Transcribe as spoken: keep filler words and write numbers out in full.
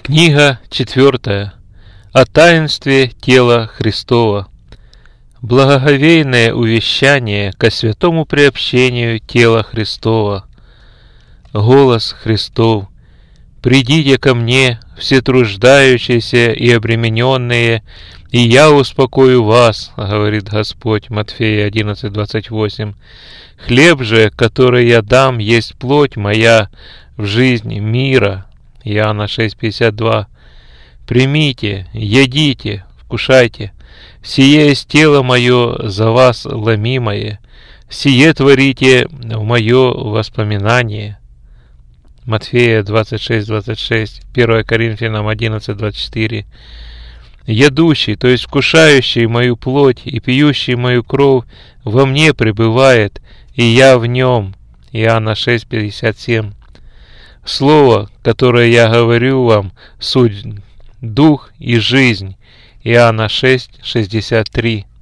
Книга четвертая. О таинстве тела Христова. Благоговейное увещание ко святому приобщению тела Христова. Голос Христов: «Придите ко мне, все труждающиеся и обремененные, и я успокою вас», говорит Господь, Матфея одиннадцать двадцать восемь. «Хлеб же, который я дам, есть плоть моя в жизнь мира». Иоанна шесть пятьдесят два. «Примите, едите, вкушайте, сие есть тело мое за вас ломимое, сие творите в мое воспоминание». Матфея двадцать шесть двадцать шесть, первое Коринфянам одиннадцать двадцать четыре. «Едущий, то есть вкушающий мою плоть и пьющий мою кровь, во мне пребывает, и я в нем». Иоанна шесть пятьдесят семь. «Слово, которое я говорю вам, суть дух и жизнь». Иоанна шесть шестьдесят три.